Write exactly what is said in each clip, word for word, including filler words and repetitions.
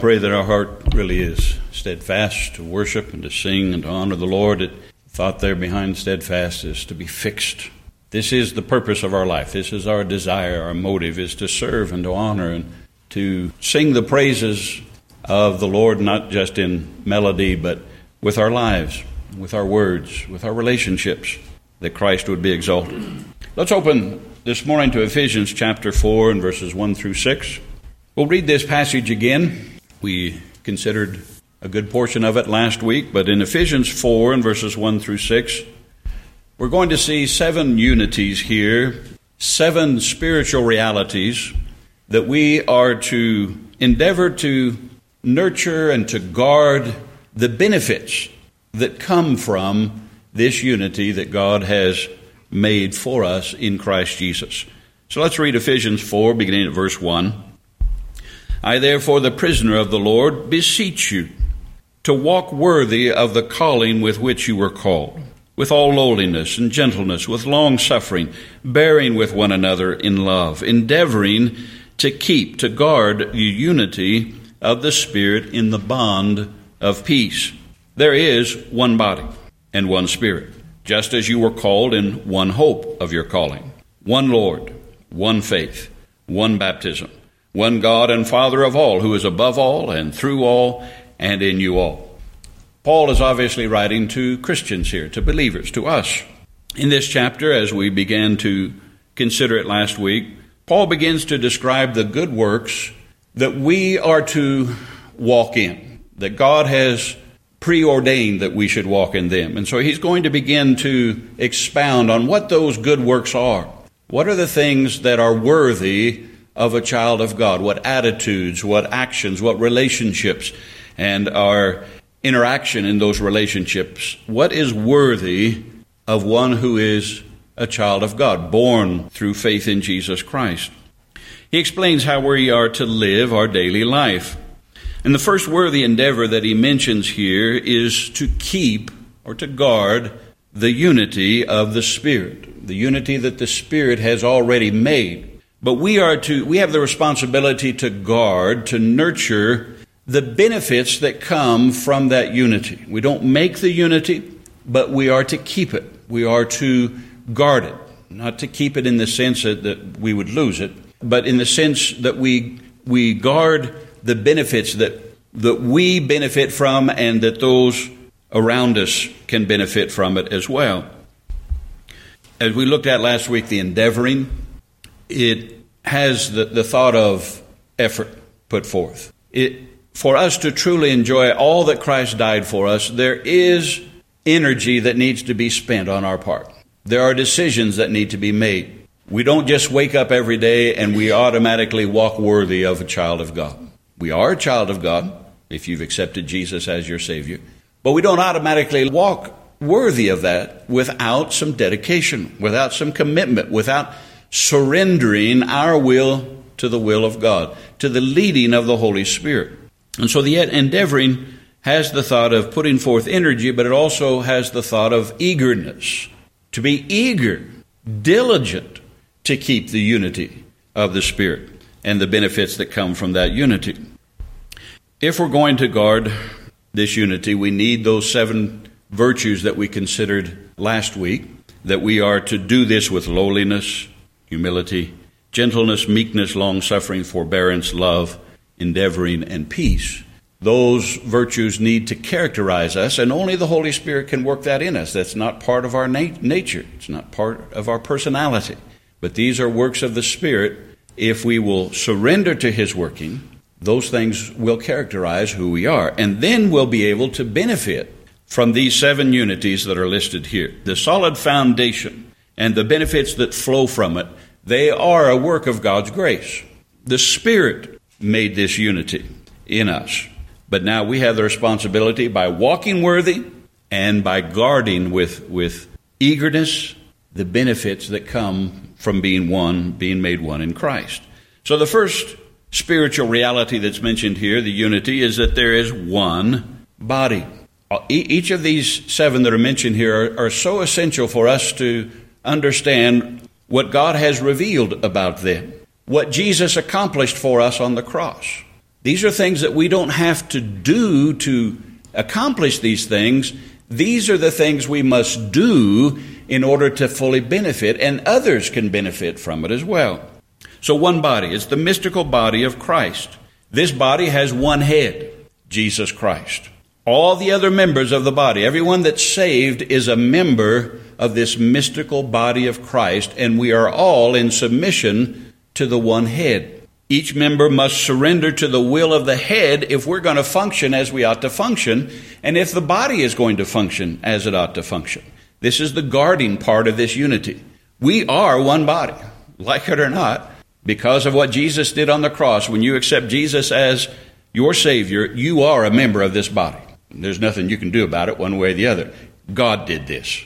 pray that our heart really is steadfast to worship and to sing and to honor the Lord. The thought there behind steadfast is to be fixed. This is the purpose of our life. This is our desire. Our motive is to serve and to honor and to sing the praises of the Lord, not just in melody, but with our lives, with our words, with our relationships, that Christ would be exalted. Let's open this morning to Ephesians chapter four and verses one through six. We'll read this passage again. We considered a good portion of it last week, but in Ephesians four and verses one through six, we're going to see seven unities here, seven spiritual realities that we are to endeavor to nurture and to guard the benefits that come from this unity that God has made for us in Christ Jesus. So let's read Ephesians four, beginning at verse one. I therefore, the prisoner of the Lord, beseech you to walk worthy of the calling with which you were called, with all lowliness and gentleness, with long suffering, bearing with one another in love, endeavoring to keep, to guard the unity of the Spirit in the bond of peace. There is one body and one Spirit, just as you were called in one hope of your calling, one Lord, one faith, one baptism, one God and Father of all, who is above all and through all and in you all. Paul is obviously writing to Christians here, to believers, to us. In this chapter, as we began to consider it last week, Paul begins to describe the good works that we are to walk in, that God has preordained that we should walk in them. And so he's going to begin to expound on what those good works are. What are the things that are worthy of a child of God? What attitudes, what actions, what relationships, and our interaction in those relationships? What is worthy of one who is a child of God, born through faith in Jesus Christ? He explains how we are to live our daily life. And the first worthy endeavor that he mentions here is to keep or to guard the unity of the Spirit, the unity that the Spirit has already made. But we are to, we have the responsibility to guard, to nurture the benefits that come from that unity. We don't make the unity, but we are to keep it. We are to guard it. Not to keep it in the sense that, that we would lose it, but in the sense that we we guard the benefits that, that we benefit from and that those around us can benefit from it as well. As we looked at last week, the endeavoring, it has the, the thought of effort put forth. It, for us to truly enjoy all that Christ died for us, there is energy that needs to be spent on our part. There are decisions that need to be made. We don't just wake up every day and we automatically walk worthy of a child of God. We are a child of God if you've accepted Jesus as your Savior, but we don't automatically walk worthy of that without some dedication, without some commitment, without surrendering our will to the will of God, to the leading of the Holy Spirit. And so the endeavoring has the thought of putting forth energy, but it also has the thought of eagerness, to be eager, diligent to keep the unity of the Spirit and the benefits that come from that unity. If we're going to guard this unity, we need those seven virtues that we considered last week, that we are to do this with lowliness, humility, gentleness, meekness, long-suffering, forbearance, love, endeavoring, and peace. Those virtues need to characterize us, and only the Holy Spirit can work that in us. That's not part of our nat- nature. It's not part of our personality. But these are works of the Spirit. If we will surrender to His working, those things will characterize who we are. And then we'll be able to benefit from these seven unities that are listed here. The solid foundation and the benefits that flow from it, they are a work of God's grace. The Spirit made this unity in us. But now we have the responsibility by walking worthy and by guarding with, with eagerness the benefits that come from being one, being made one in Christ. So the first spiritual reality that's mentioned here, the unity, is that there is one body. Each of these seven that are mentioned here are, are so essential for us to understand what God has revealed about them, what Jesus accomplished for us on the cross. These are things that we don't have to do to accomplish these things. These are the things we must do in order to fully benefit, and others can benefit from it as well. So one body, it's the mystical body of Christ. This body has one head, Jesus Christ. All the other members of the body, everyone that's saved is a member of this mystical body of Christ, and we are all in submission to the one head. Each member must surrender to the will of the head if we're going to function as we ought to function, and if the body is going to function as it ought to function. This is the guarding part of this unity. We are one body, like it or not, because of what Jesus did on the cross. When you accept Jesus as your Savior, you are a member of this body. There's nothing you can do about it one way or the other. God did this.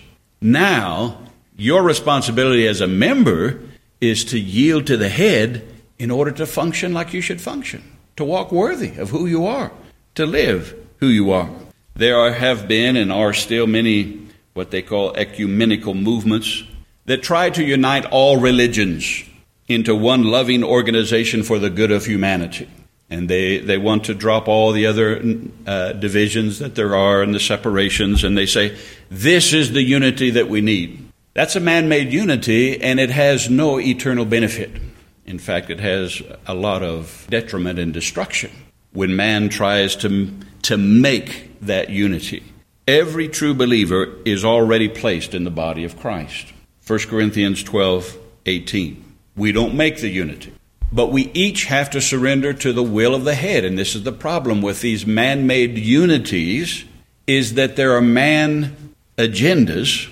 Now, your responsibility as a member is to yield to the head in order to function like you should function, to walk worthy of who you are, to live who you are. There are, have been and are still many what they call ecumenical movements that try to unite all religions into one loving organization for the good of humanity. And they, they want to drop all the other uh, divisions that there are and the separations, and they say, this is the unity that we need. That's a man-made unity, and it has no eternal benefit. In fact, it has a lot of detriment and destruction when man tries to, to make that unity. Every true believer is already placed in the body of Christ. First Corinthians twelve eighteen. We don't make the unity, but we each have to surrender to the will of the head. And this is the problem with these man-made unities, is that there are man agendas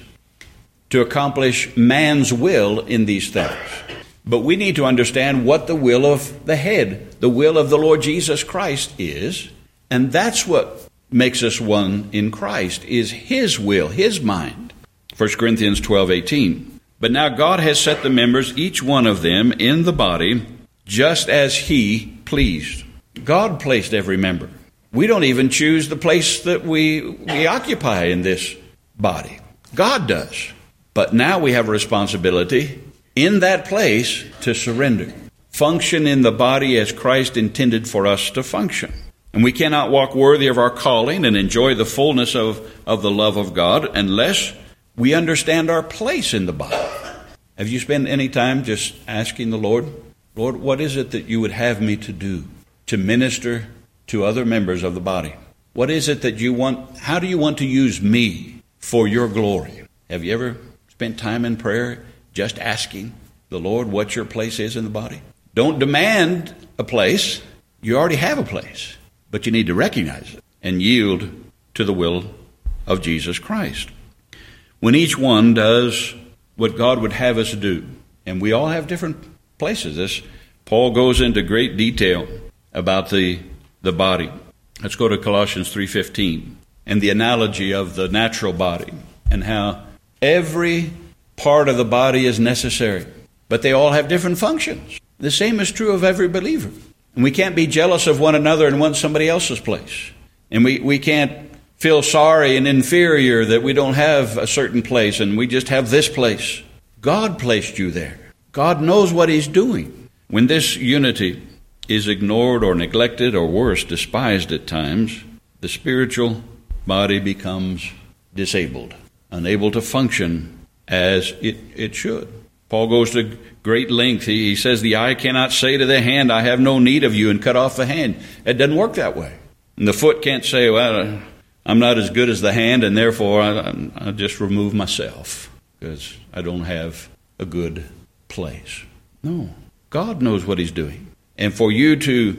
to accomplish man's will in these things. But we need to understand what the will of the head, the will of the Lord Jesus Christ is. And that's what makes us one in Christ, is His will, His mind. First Corinthians twelve eighteen. But now God has set the members, each one of them, in the body, just as He pleased. God placed every member. We don't even choose the place that we, we occupy in this body. God does. But now we have a responsibility in that place to surrender. Function in the body as Christ intended for us to function. And we cannot walk worthy of our calling and enjoy the fullness of, of the love of God unless we understand our place in the body. Have you spent any time just asking the Lord, Lord, what is it that you would have me to do to minister to other members of the body? What is it that you want, how do you want to use me for your glory? Have you ever spent time in prayer just asking the Lord what your place is in the body? Don't demand a place. You already have a place. But you need to recognize it and yield to the will of Jesus Christ. When each one does what God would have us do, and we all have different places. This Paul goes into great detail about the, the body. Let's go to Colossians three fifteen and the analogy of the natural body and how every part of the body is necessary, but they all have different functions. The same is true of every believer. And we can't be jealous of one another and want somebody else's place. And we, we can't feel sorry and inferior that we don't have a certain place and we just have this place. God placed you there. God knows what He's doing. When this unity is ignored or neglected or worse, despised at times, the spiritual body becomes disabled, unable to function as it, it should. Paul goes to great length. He, he says the eye cannot say to the hand, I have no need of you, and cut off the hand. It doesn't work that way. And the foot can't say, well, I'm not as good as the hand, and therefore I, I just remove myself because I don't have a good place. No, God knows what He's doing. And for you to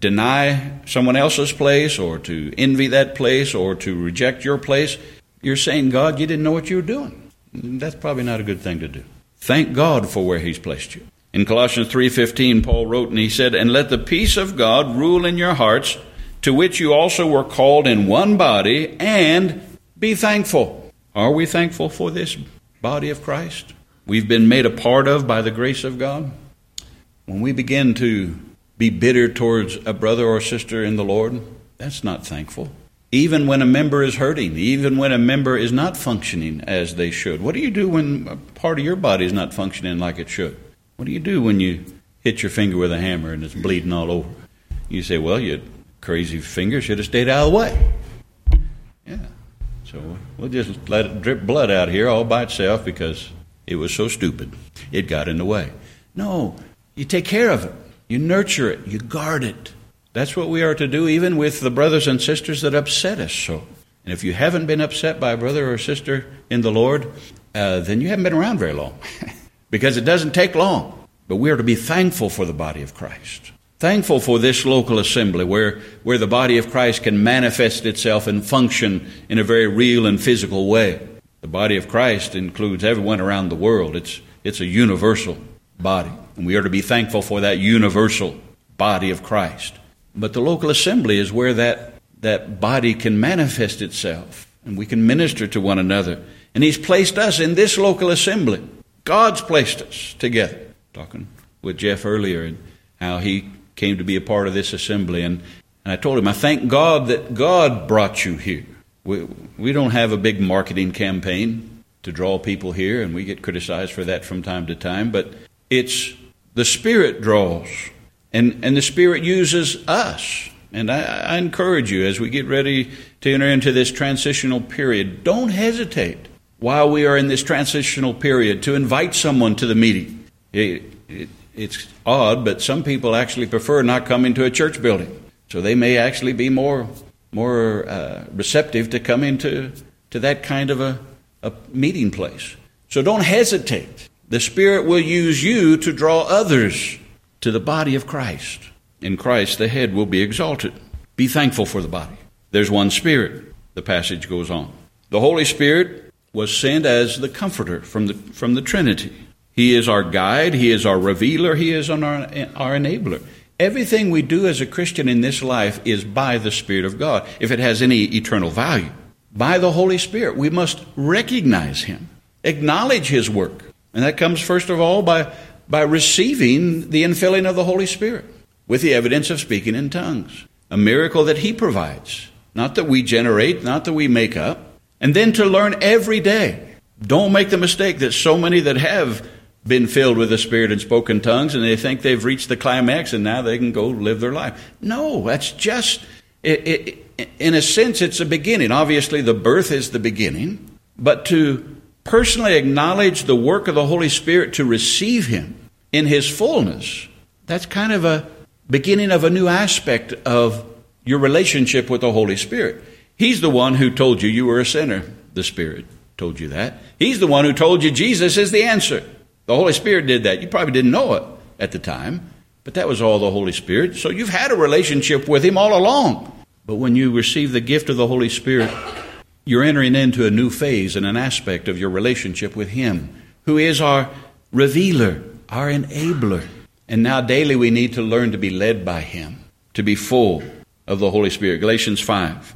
deny someone else's place or to envy that place or to reject your place, you're saying, God, you didn't know what you were doing. That's probably not a good thing to do. Thank God for where He's placed you. In Colossians three fifteen, Paul wrote, and he said, and let the peace of God rule in your hearts, to which you also were called in one body, and be thankful. Are we thankful for this body of Christ we've been made a part of by the grace of God? When we begin to be bitter towards a brother or sister in the Lord, that's not thankful. Even when a member is hurting, even when a member is not functioning as they should. What do you do when a part of your body is not functioning like it should? What do you do when you hit your finger with a hammer and it's bleeding all over? You say, well, you crazy finger should have stayed out of the way. Yeah. So we'll just let it drip blood out here all by itself because it was so stupid. It got in the way. No, you take care of it. You nurture it. You guard it. That's what we are to do even with the brothers and sisters that upset us so. And if you haven't been upset by a brother or sister in the Lord, uh, then you haven't been around very long. Because it doesn't take long. But we are to be thankful for the body of Christ. Thankful for this local assembly where, where the body of Christ can manifest itself and function in a very real and physical way. The body of Christ includes everyone around the world. It's, it's a universal body. And we are to be thankful for that universal body of Christ. But the local assembly is where that, that body can manifest itself. And we can minister to one another. And He's placed us in this local assembly. God's placed us together. Talking with Jeff earlier and how he came to be a part of this assembly. And, and I told him, I thank God that God brought you here. We, we don't have a big marketing campaign to draw people here, and we get criticized for that from time to time. But it's the Spirit draws, and, and the Spirit uses us. And I, I encourage you as we get ready to enter into this transitional period, don't hesitate while we are in this transitional period to invite someone to the meeting. It, it, it's odd, but some people actually prefer not coming to a church building. So they may actually be more more uh, receptive to come into to that kind of a, a meeting place. So don't hesitate. The Spirit will use you to draw others to the body of Christ. In Christ, the head will be exalted. Be thankful for the body. There's one Spirit, the passage goes on. The Holy Spirit was sent as the Comforter from the from the Trinity. He is our guide. He is our revealer. He is our, our enabler. Everything we do as a Christian in this life is by the Spirit of God, if it has any eternal value. By the Holy Spirit, we must recognize Him, acknowledge His work. And that comes first of all by, by receiving the infilling of the Holy Spirit with the evidence of speaking in tongues. A miracle that He provides, not that we generate, not that we make up. And then to learn every day. Don't make the mistake that so many that have been filled with the Spirit and spoken tongues, and they think they've reached the climax and now they can go live their life. No, that's just, it, it, in a sense, it's a beginning. Obviously, the birth is the beginning. But to personally acknowledge the work of the Holy Spirit, to receive Him in His fullness, that's kind of a beginning of a new aspect of your relationship with the Holy Spirit. He's the one who told you you were a sinner. The Spirit told you that. He's the one who told you Jesus is the answer. The Holy Spirit did that. You probably didn't know it at the time, but that was all the Holy Spirit. So you've had a relationship with Him all along. But when you receive the gift of the Holy Spirit, you're entering into a new phase and an aspect of your relationship with Him, who is our revealer, our enabler. And now daily we need to learn to be led by Him, to be full of the Holy Spirit. Galatians five.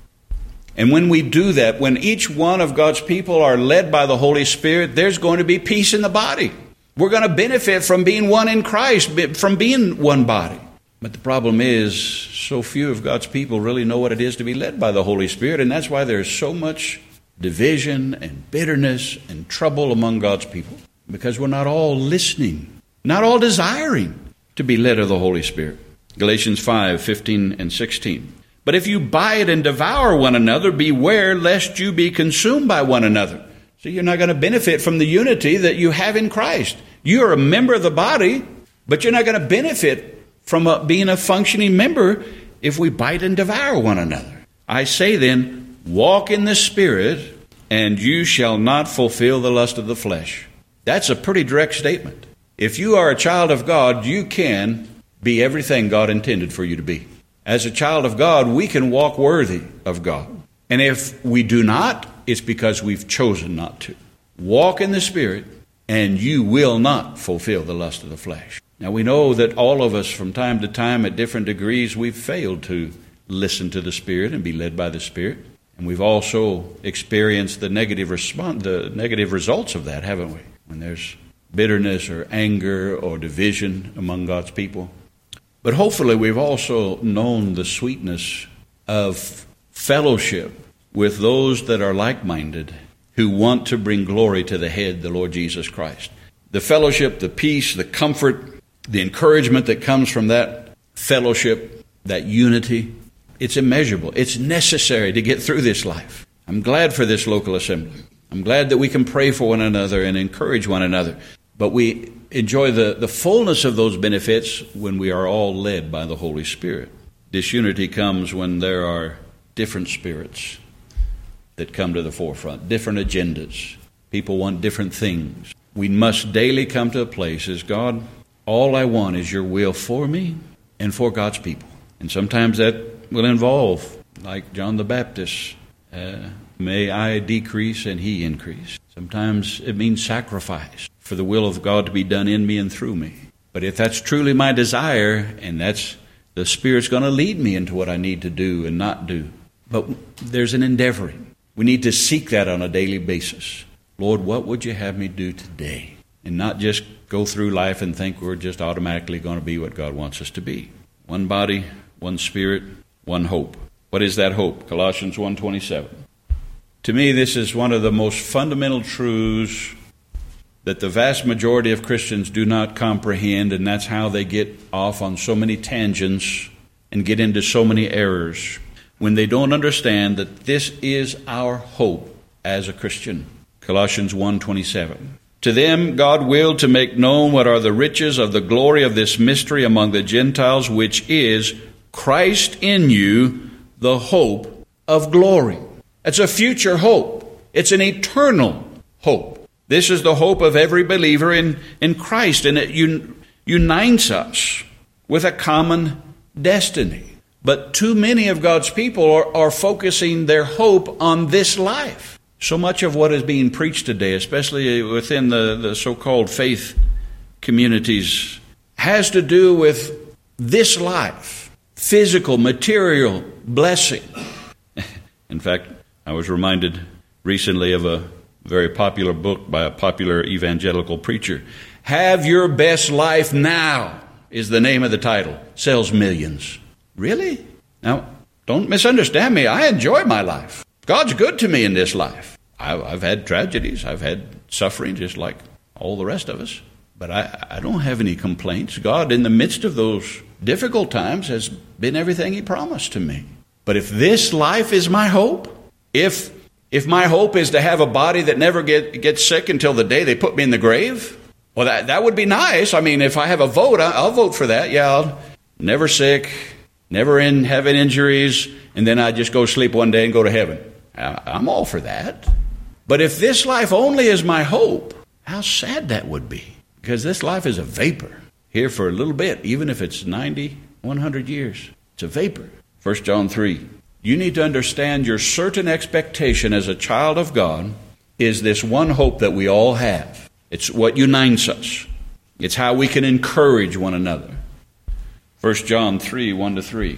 And when we do that, when each one of God's people are led by the Holy Spirit, there's going to be peace in the body. We're going to benefit from being one in Christ, from being one body. But the problem is, so few of God's people really know what it is to be led by the Holy Spirit, and that's why there's so much division and bitterness and trouble among God's people, because we're not all listening, not all desiring to be led of the Holy Spirit. Galatians five, fifteen and sixteen. But if you bite and devour one another, beware lest you be consumed by one another. So you're not going to benefit from the unity that you have in Christ. You are a member of the body, but you're not going to benefit from a, being a functioning member if we bite and devour one another. I say then, walk in the Spirit, and you shall not fulfill the lust of the flesh. That's a pretty direct statement. If you are a child of God, you can be everything God intended for you to be. As a child of God, we can walk worthy of God. And if we do not, it's because we've chosen not to. Walk in the Spirit, and you will not fulfill the lust of the flesh. Now, we know that all of us from time to time at different degrees, we've failed to listen to the Spirit and be led by the Spirit. And we've also experienced the negative response, the negative results of that, haven't we? When there's bitterness or anger or division among God's people. But hopefully we've also known the sweetness of fellowship with those that are like-minded, who want to bring glory to the head, the Lord Jesus Christ. The fellowship, the peace, the comfort, the encouragement that comes from that fellowship that unity. It's immeasurable. It's necessary to get through this life. I'm glad for this local assembly. I'm glad that we can pray for one another and encourage one another. But we enjoy the, the fullness of those benefits when we are all led by the Holy Spirit. Disunity comes when there are different spirits that come to the forefront, different agendas. People want different things. We must daily come to a place as God, all I want is your will for me and for God's people. And sometimes that will involve, like John the Baptist, uh, may I decrease and he increase. Sometimes it means sacrifice for the will of God to be done in me and through me. But if that's truly my desire, and that's the Spirit's going to lead me into what I need to do and not do. But there's an endeavoring. We need to seek that on a daily basis. Lord, what would you have me do today? And not just go through life and think we're just automatically going to be what God wants us to be. One body, one spirit, one hope. What is that hope? Colossians one twenty-seven. To me, this is one of the most fundamental truths that the vast majority of Christians do not comprehend, and that's how they get off on so many tangents and get into so many errors when they don't understand that this is our hope as a Christian. Colossians one twenty-seven. To them God willed to make known what are the riches of the glory of this mystery among the Gentiles, which is Christ in you, the hope of glory. It's a future hope. It's an eternal hope. This is the hope of every believer in, in Christ, and it un, unites us with a common destiny. But too many of God's people are, are focusing their hope on this life. So much of what is being preached today, especially within the, the so-called faith communities, has to do with this life, physical, material blessing. In fact, I was reminded recently of a very popular book by a popular evangelical preacher. Have Your Best Life Now is the name of the title. Sells millions. Really? Now, don't misunderstand me. I enjoy my life. God's good to me in this life. I've had tragedies. I've had suffering just like all the rest of us. But I, I don't have any complaints. God, in the midst of those difficult times, has been everything He promised to me. But if this life is my hope, if if my hope is to have a body that never get, gets sick until the day they put me in the grave, well, that, that would be nice. I mean, if I have a vote, I, I'll vote for that. Yeah, I'll, never sick, never in having injuries, and then I just go sleep one day and go to heaven. I, I'm all for that. But if this life only is my hope, how sad that would be. Because this life is a vapor. Here for a little bit, even if it's ninety, one hundred years. It's a vapor. First John three. You need to understand your certain expectation as a child of God is this one hope that we all have. It's what unites us. It's how we can encourage one another. First John three, one to three.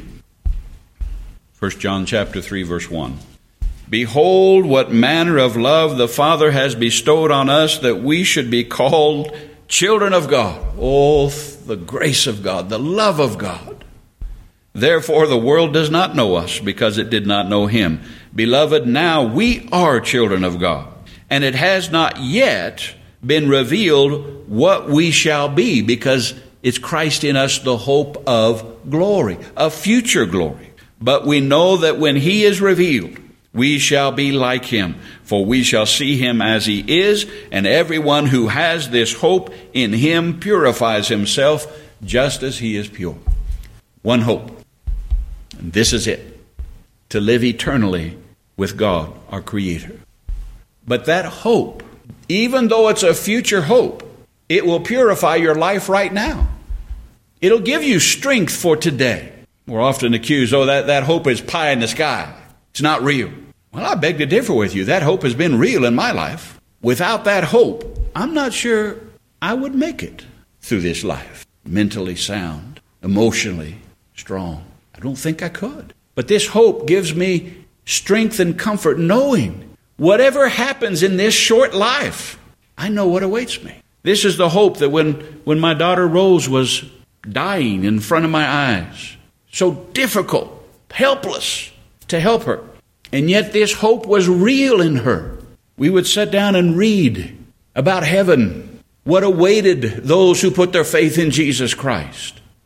First John chapter three, verse one. Behold, what manner of love the Father has bestowed on us, that we should be called children of God. Oh, the grace of God, the love of God. Therefore the world does not know us, because it did not know Him. Beloved, now we are children of God, and it has not yet been revealed what we shall be, because it's Christ in us, the hope of glory, of future glory. But we know that when He is revealed, we shall be like Him, for we shall see Him as He is, and everyone who has this hope in Him purifies himself just as He is pure. One hope. And this is it. To live eternally with God, our Creator. But that hope, even though it's a future hope, it will purify your life right now. It'll give you strength for today. We're often accused, oh, that, that hope is pie in the sky. It's not real. Well, I beg to differ with you. That hope has been real in my life. Without that hope, I'm not sure I would make it through this life. Mentally sound, emotionally strong. I don't think I could. But this hope gives me strength and comfort, knowing whatever happens in this short life, I know what awaits me. This is the hope that when, when my daughter Rose was dying in front of my eyes, so difficult, helpless to help her, and yet this hope was real in her. We would sit down and read about heaven, what awaited those who put their faith in Jesus Christ.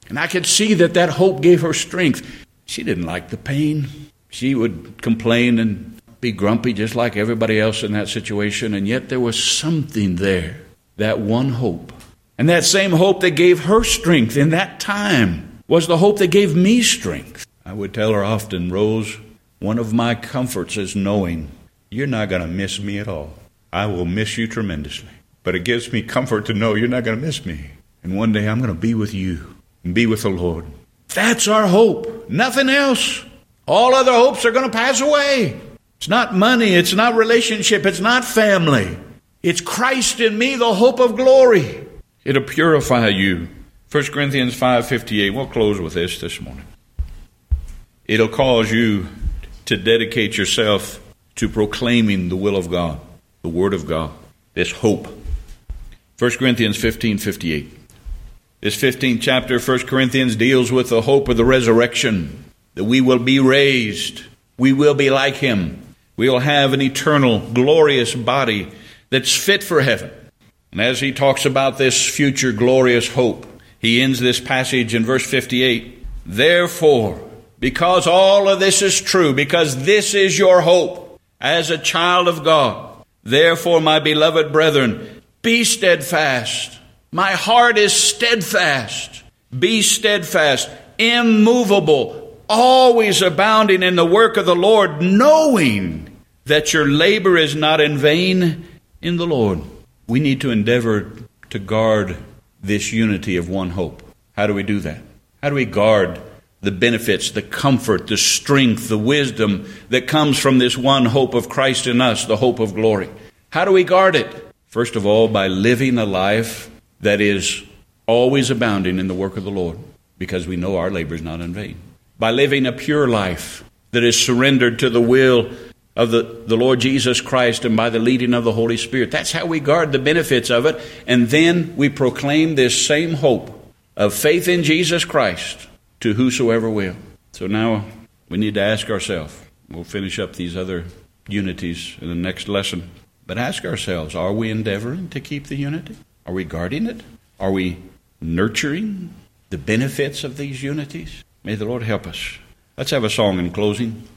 And I could see that that hope gave her strength. She didn't like the pain. She would complain and be grumpy just like everybody else in that situation. And yet there was something there, that one hope. And that same hope that gave her strength in that time was the hope that gave me strength. I would tell her often, Rose, one of my comforts is knowing you're not going to miss me at all. I will miss you tremendously. But it gives me comfort to know you're not going to miss me. And one day I'm going to be with you and be with the Lord. That's our hope. Nothing else. All other hopes are going to pass away. It's not money. It's not relationship. It's not family. It's Christ in me, the hope of glory. It'll purify you. First Corinthians five fifty-eight. We'll close with this this morning. It'll cause you to dedicate yourself to proclaiming the will of God, the Word of God, this hope. First Corinthians fifteen fifty-eight. This fifteenth chapter of First Corinthians deals with the hope of the resurrection, that we will be raised. We will be like Him. We will have an eternal, glorious body that's fit for heaven. And as he talks about this future glorious hope, he ends this passage in verse fifty-eight. Therefore, because all of this is true, because this is your hope as a child of God, therefore, my beloved brethren, be steadfast. My heart is steadfast. Be steadfast, immovable, always abounding in the work of the Lord, knowing that your labor is not in vain in the Lord. We need to endeavor to guard this unity of one hope. How do we do that? How do we guard the benefits, the comfort, the strength, the wisdom that comes from this one hope of Christ in us, the hope of glory? How do we guard it? First of all, by living a life that is always abounding in the work of the Lord, because we know our labor is not in vain. By living a pure life that is surrendered to the will of the, the Lord Jesus Christ and by the leading of the Holy Spirit. That's how we guard the benefits of it. And then we proclaim this same hope of faith in Jesus Christ to whosoever will. So now we need to ask ourselves, we'll finish up these other unities in the next lesson, but ask ourselves, are we endeavoring to keep the unity? Are we guarding it? Are we nurturing the benefits of these unities? May the Lord help us. Let's have a song in closing.